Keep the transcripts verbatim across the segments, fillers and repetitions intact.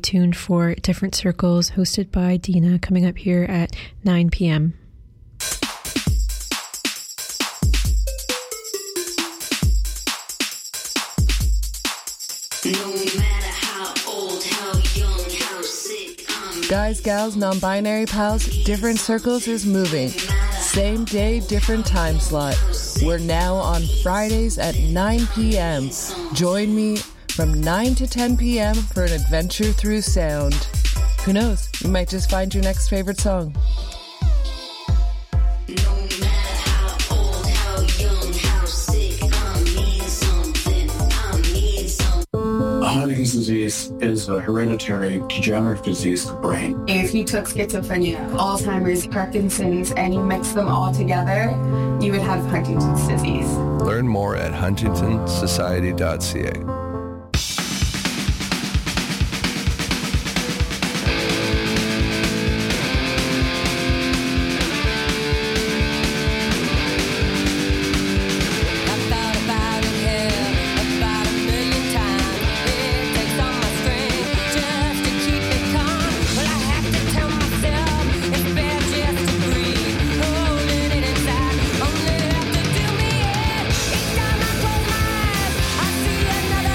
tuned for Different Circles, hosted by Dina, coming up here at nine p.m. Guys, gals, non-binary pals, Different Circles is moving. Same day, different time slot. We're now on Fridays at nine p.m. Join me from nine to ten p.m. for an adventure through sound. Who knows, you might just find your next favorite song. Huntington's disease is a hereditary degenerative disease of the brain. If you took schizophrenia, Alzheimer's, Parkinson's, and you mix them all together, you would have Huntington's disease. Learn more at huntington society dot c a. Another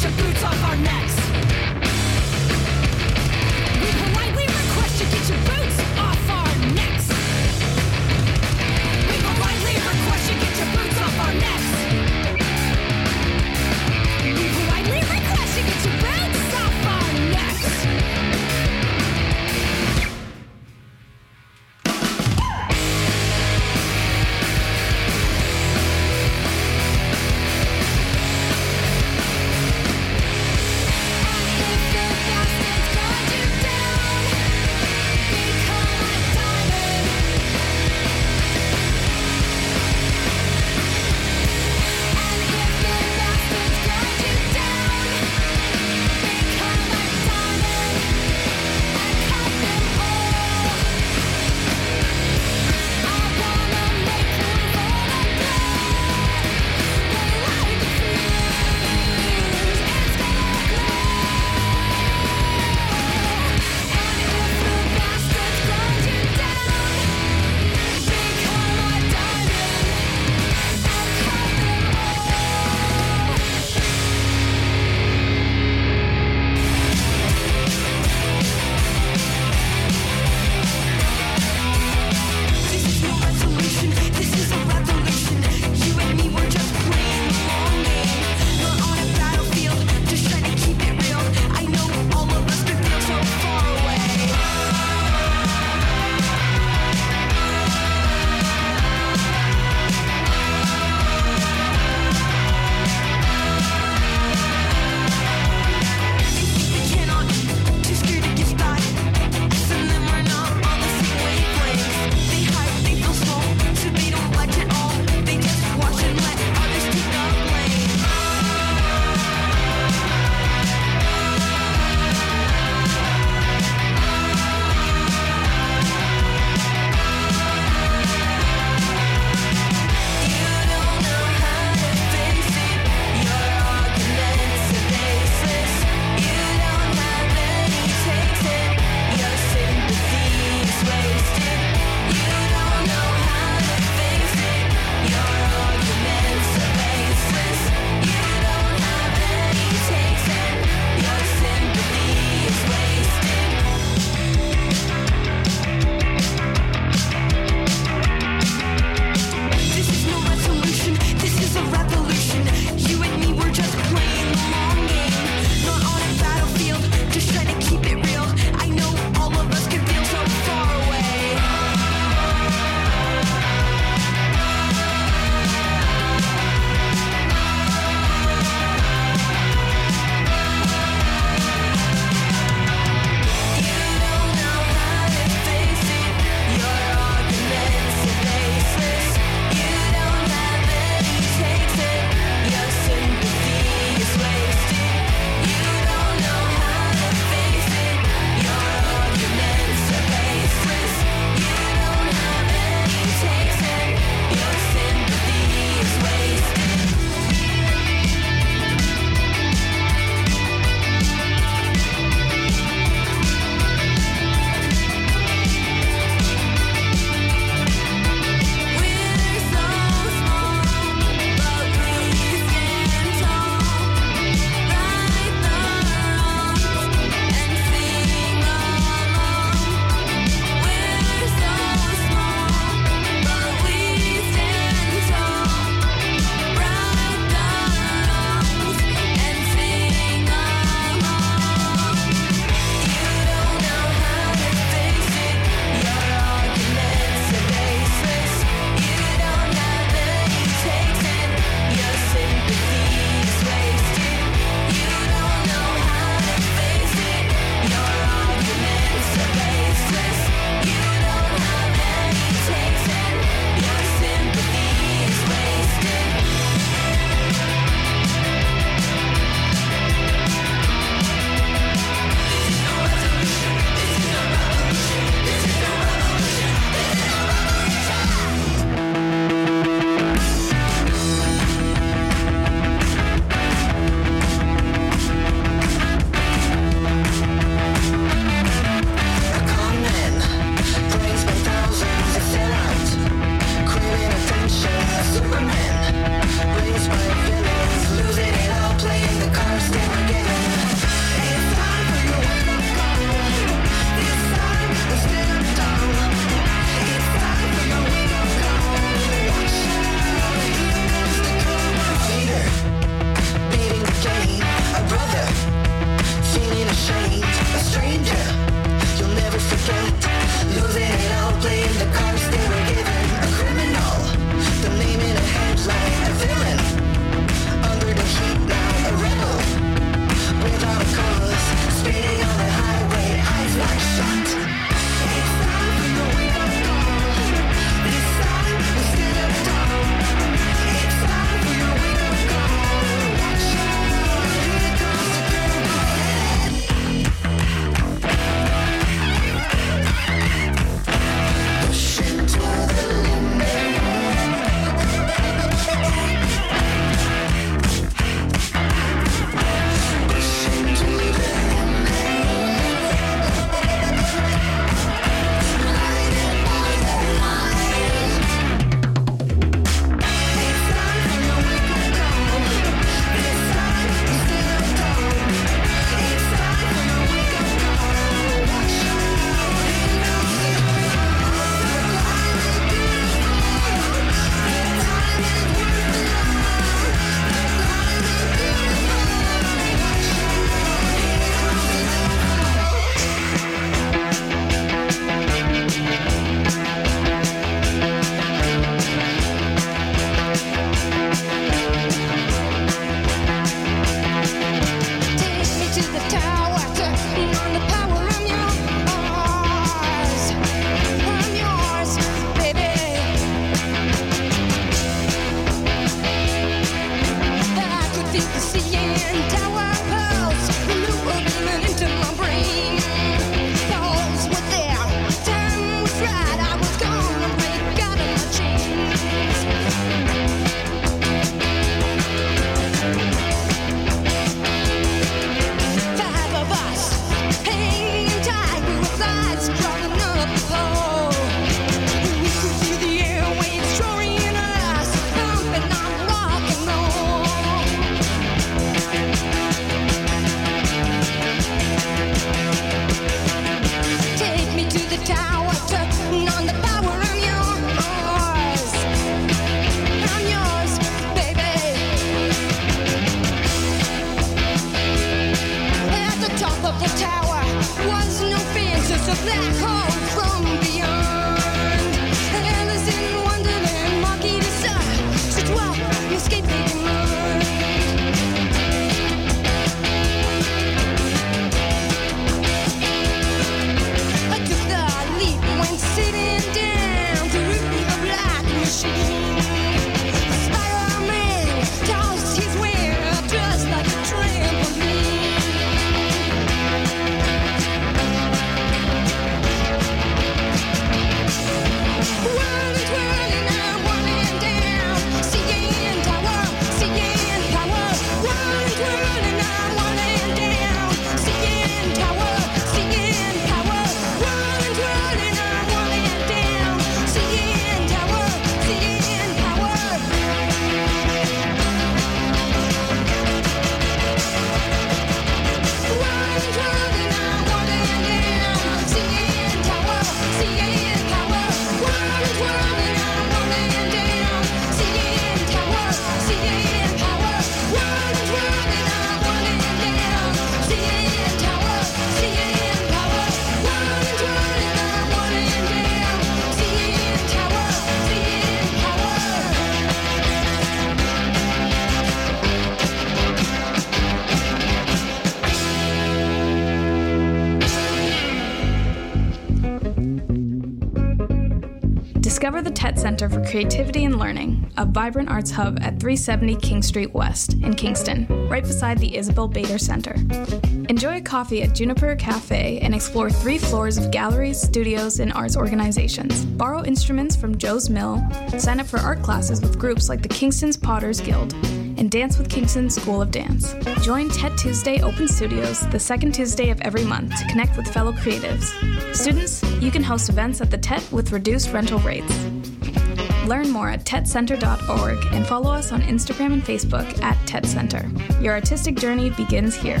Discover the Tet Center for Creativity and Learning, a vibrant arts hub at three seventy King Street West in Kingston, right beside the Isabel Bader Center. Enjoy a coffee at Juniper Cafe and explore three floors of galleries, studios, and arts organizations. Borrow instruments from Joe's Mill, sign up for art classes with groups like the Kingston's Potters Guild, and dance with Kingston School of Dance. Join Tet Tuesday Open Studios the second Tuesday of every month to connect with fellow creatives. Students, you can host events at the Tet with reduced rental rates. Learn more at tet center dot org and follow us on Instagram and Facebook at Tet Center. Your artistic journey begins here.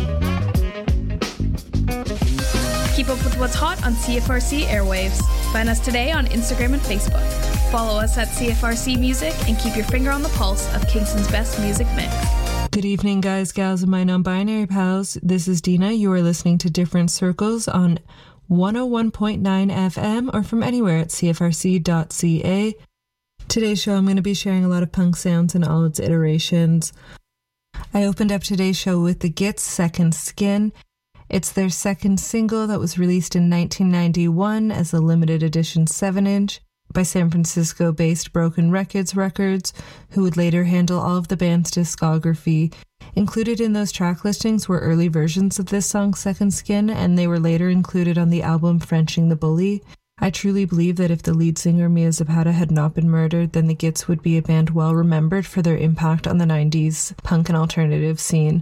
Keep up with what's hot on C F R C Airwaves. Find us today on Instagram and Facebook. Follow us at C F R C Music and keep your finger on the pulse of Kingston's best music mix. Good evening, guys, gals, and my non-binary pals. This is Dina. You are listening to Different Circles on one oh one point nine F M or from anywhere at C F R C dot C A. Today's show, I'm going to be sharing a lot of punk sounds in all its iterations. I opened up today's show with the Gits' Second Skin. It's their second single that was released in nineteen ninety-one as a limited edition seven inch by San Francisco-based Broken Records Records, who would later handle all of the band's discography. Included in those track listings were early versions of this song, Second Skin, and they were later included on the album Frenching the Bully. I truly believe that if the lead singer Mia Zapata had not been murdered, then the Gits would be a band well remembered for their impact on the nineties punk and alternative scene.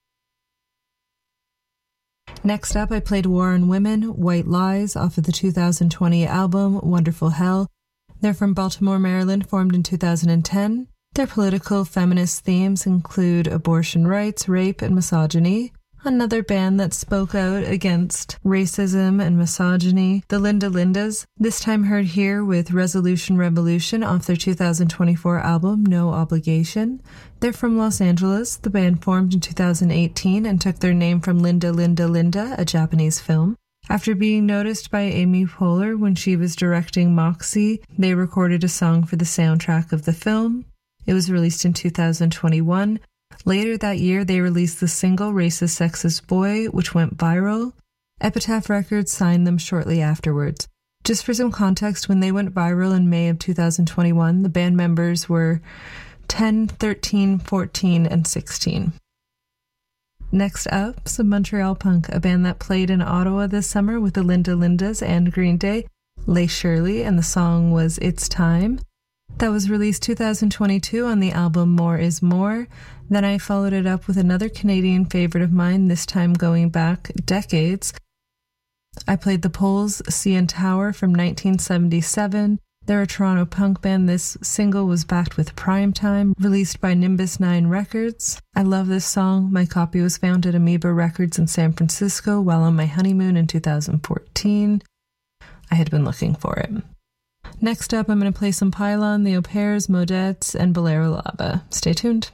Next up, I played War on Women, White Lies, off of the two thousand twenty album Wonderful Hell. They're from Baltimore, Maryland, formed in two thousand ten. Their political feminist themes include abortion rights, rape, and misogyny. Another band that spoke out against racism and misogyny, the Linda Lindas, this time heard here with Resolution Revolution off their two thousand twenty-four album No Obligation. They're from Los Angeles. The band formed in two thousand eighteen and took their name from Linda Linda Linda, a Japanese film. After being noticed by Amy Poehler when she was directing Moxie, they recorded a song for the soundtrack of the film. It was released in two thousand twenty-one. Later that year, they released the single Racist Sexist Boy, which went viral. Epitaph Records signed them shortly afterwards. Just for some context, when they went viral in May of two thousand twenty-one, the band members were ten, thirteen, fourteen, and sixteen. Next up, some Montreal punk, a band that played in Ottawa this summer with the Linda Lindas and Green Day, Leigh Shirley, and the song was It's Time. That was released two thousand twenty-two on the album More Is More. Then I followed it up with another Canadian favorite of mine, this time going back decades. I played the Poles' C N Tower from nineteen seventy-seven. They're a Toronto punk band. This single was backed with Primetime, released by Nimbus nine Records. I love this song. My copy was found at Amoeba Records in San Francisco while on my honeymoon in two thousand fourteen. I had been looking for it. Next up, I'm going to play some Pylon, the Au Pairs, Modettes, and Bolero Lava. Stay tuned.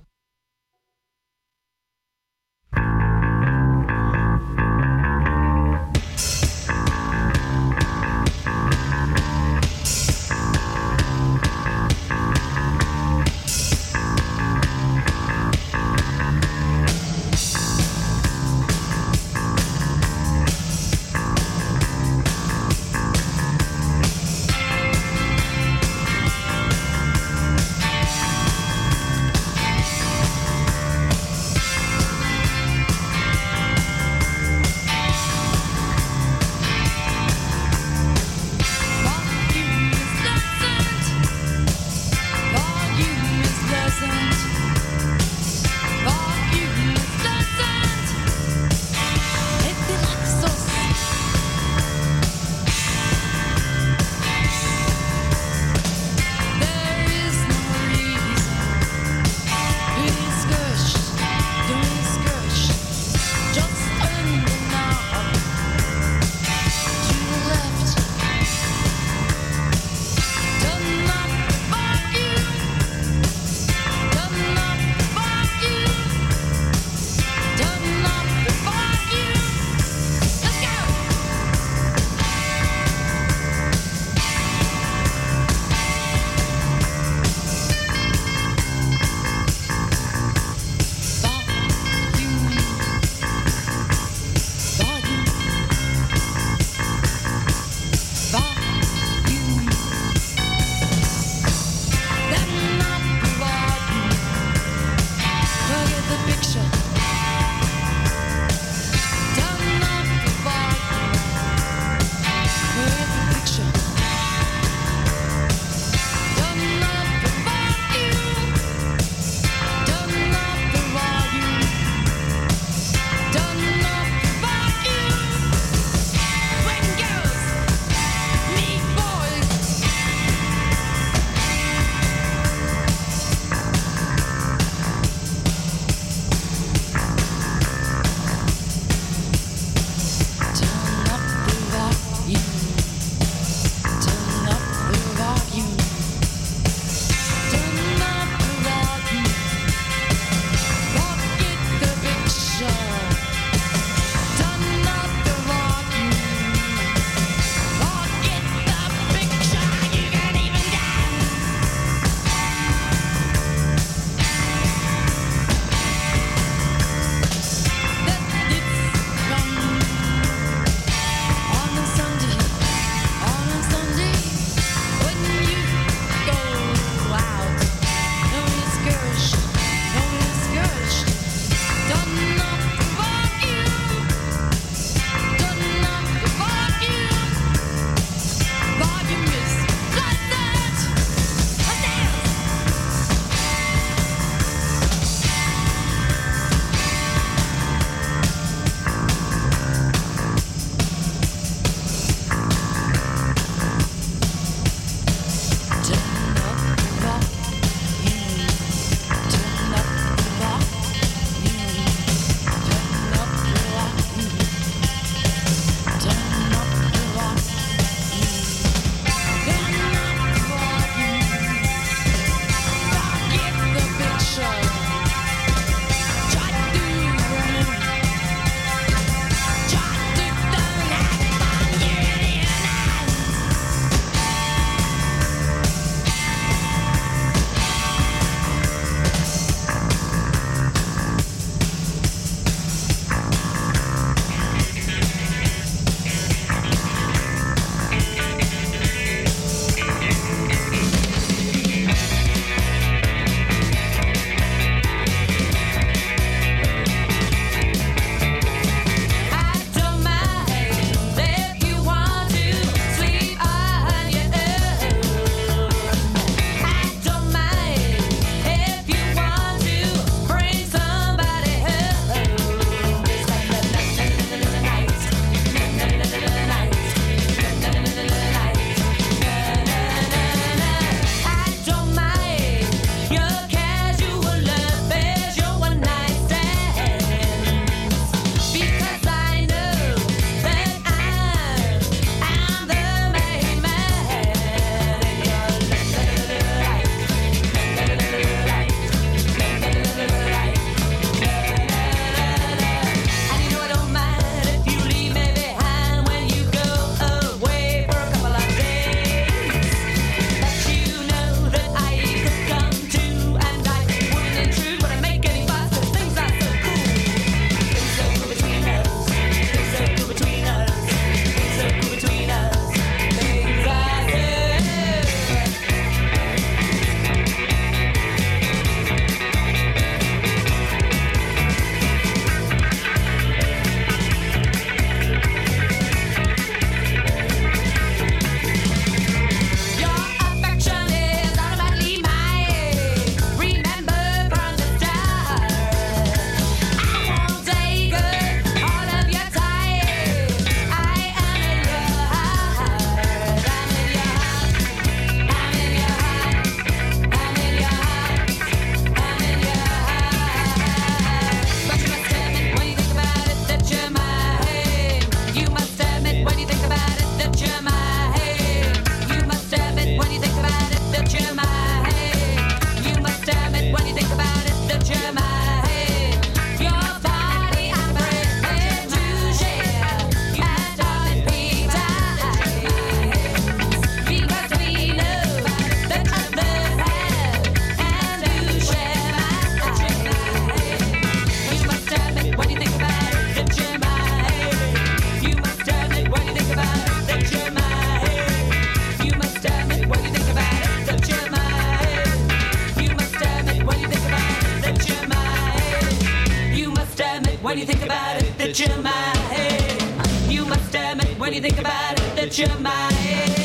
that you're my head. You must admit when you think about it that you're my head.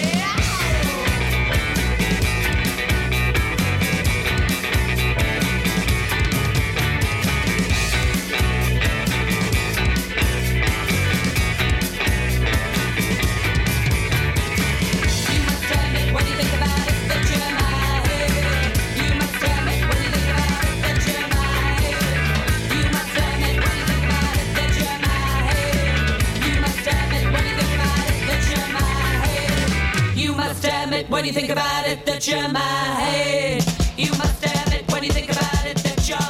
When you think about it, that you're my head. You must admit when you think about it that you're.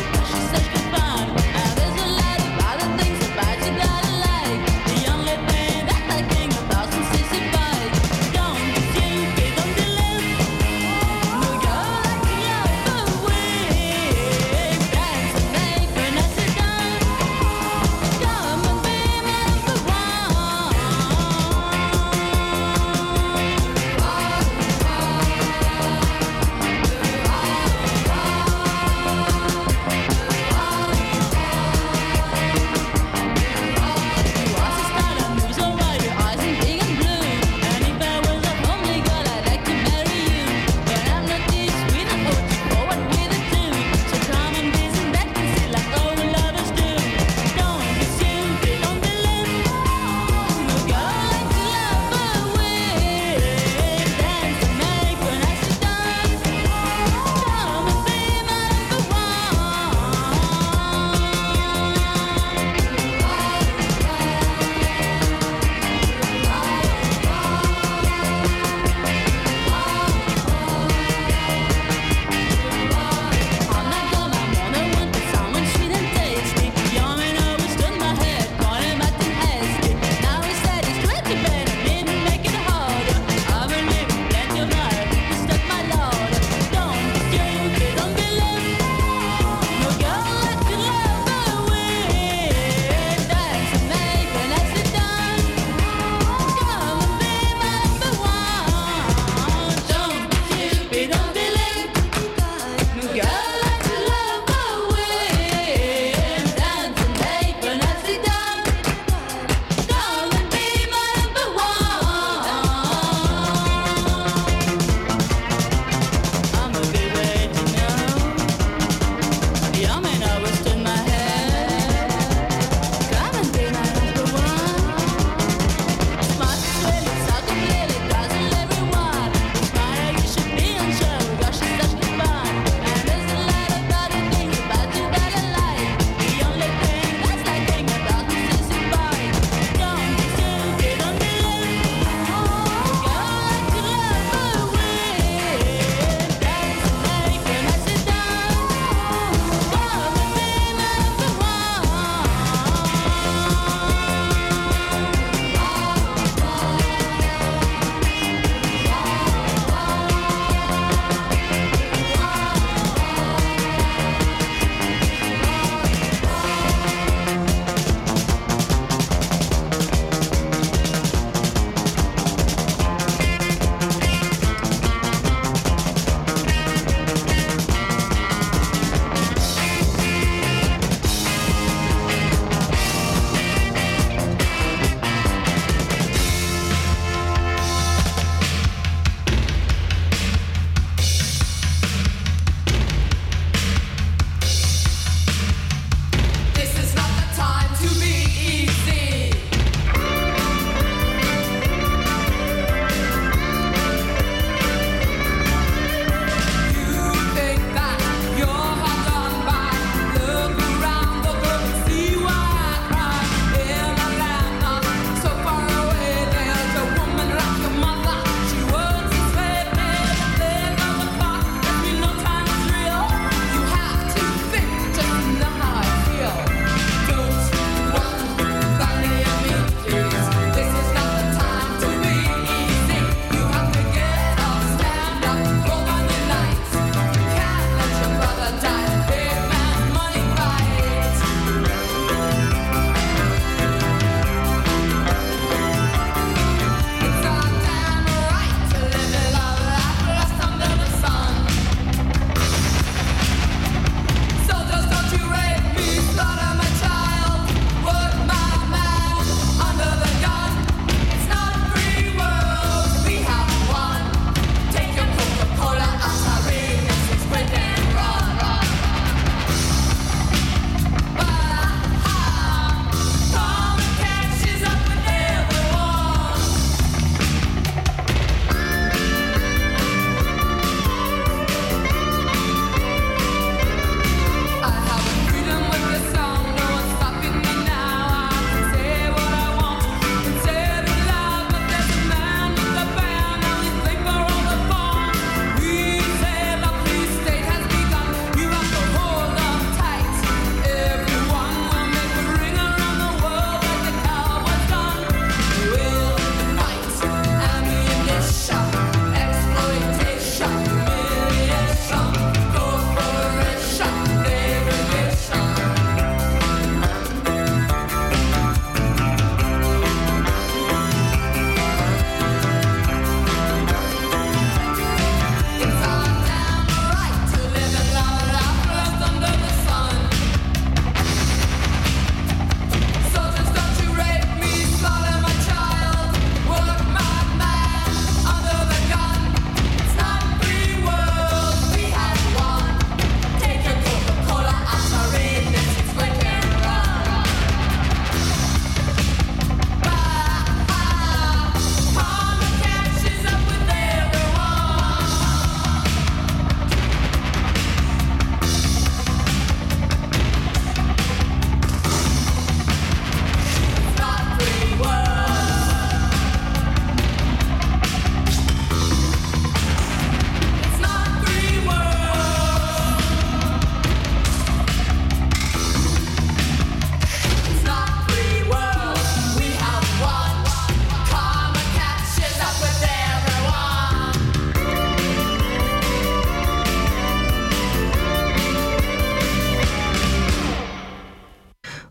Things about you that I like. The young lady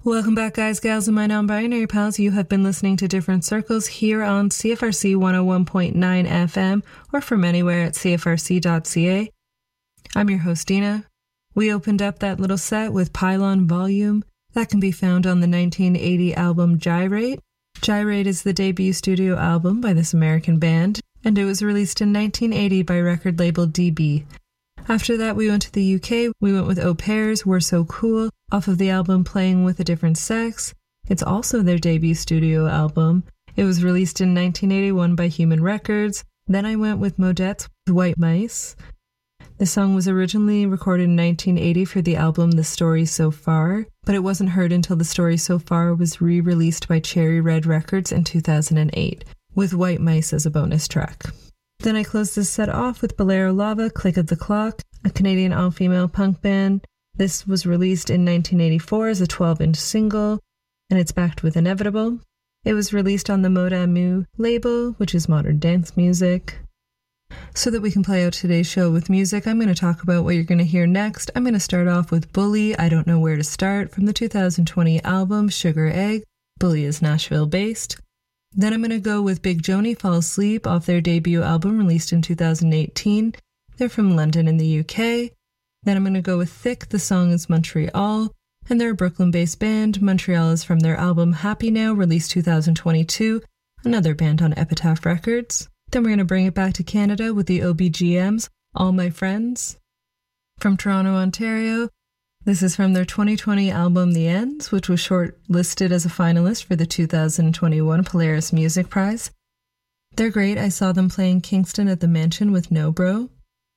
Welcome back, guys, gals, and my non-binary pals. You have been listening to Different Circles here on C F R C one oh one point nine F M or from anywhere at C F R C dot C A. I'm your host, Dina. We opened up that little set with Pylon Volume. That can be found on the nineteen eighty album Gyrate. Gyrate is the debut studio album by this American band, and it was released in nineteen eighty by record label D B. After that, we went to the U K. We went with Au Pairs, We're So Cool, off of the album Playing with a Different Sex. It's also their debut studio album. It was released in nineteen eighty-one by Human Records. Then I went with Modette's White Mice. The song was originally recorded in nineteen eighty for the album The Story So Far, but it wasn't heard until The Story So Far was re-released by Cherry Red Records in two thousand eight, with White Mice as a bonus track. Then I closed this set off with Bolero Lava, Click of the Clock, a Canadian all-female punk band. This was released in nineteen eighty-four as a twelve-inch single, and it's backed with Inevitable. It was released on the Modamu label, which is modern dance music. So that we can play out today's show with music, I'm going to talk about what you're going to hear next. I'm going to start off with Bully, I Don't Know Where to Start, from the two thousand twenty album Sugar Egg. Bully is Nashville-based. Then I'm going to go with Big Joni, Fall Asleep, off their debut album released in two thousand eighteen. They're from London in the U K. Then I'm going to go with Thick, the song is Montreal, and they're a Brooklyn-based band. Montreal is from their album Happy Now, released two thousand twenty-two, another band on Epitaph Records. Then we're going to bring it back to Canada with the O B G Ms, All My Friends. From Toronto, Ontario, this is from their twenty twenty album The Ends, which was shortlisted as a finalist for the two thousand twenty-one Polaris Music Prize. They're great. I saw them playing Kingston at the Mansion with No Bro.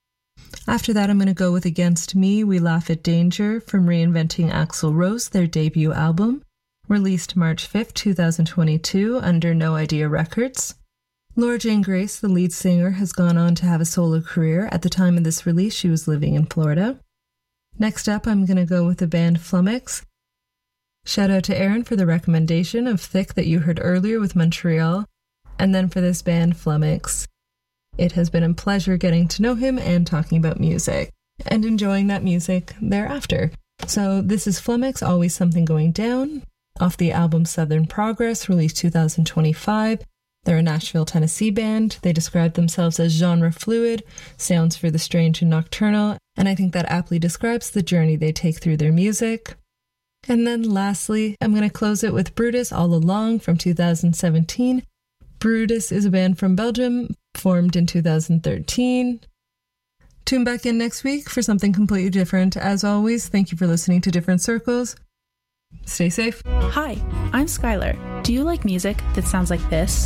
After that, I'm going to go with Against Me, We Laugh at Danger, from Reinventing Axl Rose, their debut album, released March fifth, twenty twenty-two, under No Idea Records. Laura Jane Grace, the lead singer, has gone on to have a solo career. At the time of this release, she was living in Florida. Next up, I'm going to go with the band Flummox. Shout out to Aaron for the recommendation of Thick that you heard earlier with Montreal. And then for this band Flummox, it has been a pleasure getting to know him and talking about music and enjoying that music thereafter. So this is Flummox, Always Something Going Down, off the album Southern Progress, released two thousand twenty-five. They're a Nashville, Tennessee band. They describe themselves as genre fluid, sounds for the strange and nocturnal, and I think that aptly describes the journey they take through their music. And then lastly, I'm going to close it with Brutus, All Along, from two thousand seventeen. Brutus is a band from Belgium, formed in two thousand thirteen. Tune back in next week for something completely different. As always, thank you for listening to Different Circles. Stay safe. Hi, I'm Skylar. Do you like music that sounds like this?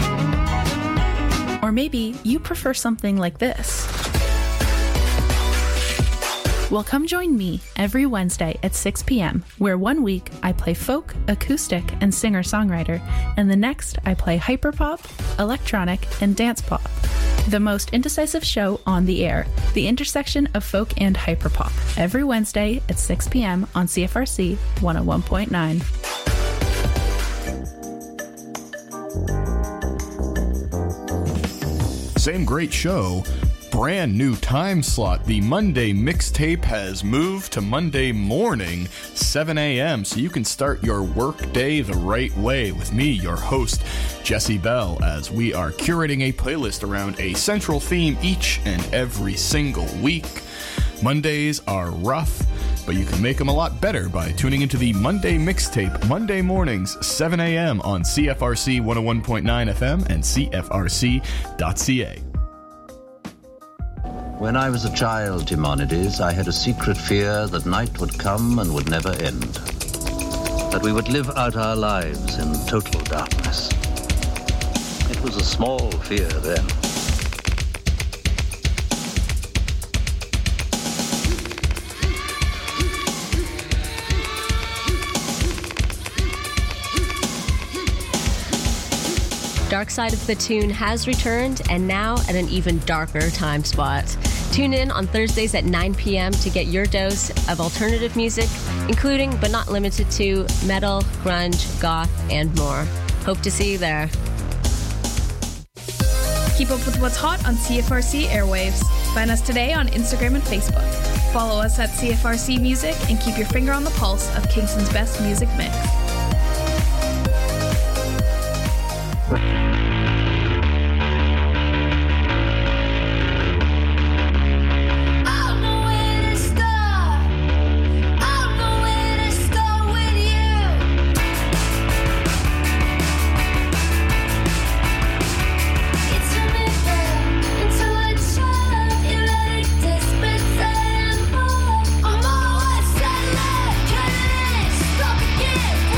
Or maybe you prefer something like this. Well, come join me every Wednesday at six p.m., where one week I play folk, acoustic, and singer-songwriter, and the next I play hyperpop, electronic, and dance pop. The most indecisive show on the air, the intersection of folk and hyperpop, every Wednesday at six p.m. on C F R C one oh one point nine. Same great show, brand new time slot. The Monday mixtape has moved to Monday morning, seven a.m., so you can start your work day the right way with me, your host, Jesse Bell, as we are curating a playlist around a central theme each and every single week. Mondays are rough, but you can make them a lot better by tuning into the Monday mixtape, Monday mornings, seven a.m. on C F R C one oh one point nine F M and C F R C dot C A. When I was a child, Timonides, I had a secret fear that night would come and would never end. That we would live out our lives in total darkness. It was a small fear then. Dark Side of the Tune has returned, and now at an even darker time spot. Tune in on Thursdays at nine p.m. to get your dose of alternative music, including but not limited to metal, grunge, goth, and more. Hope to see you there. Keep up with what's hot on C F R C airwaves. Find us today on Instagram and Facebook. Follow us at C F R C Music and keep your finger on the pulse of Kingston's best music mix. Stop again!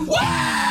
Wow!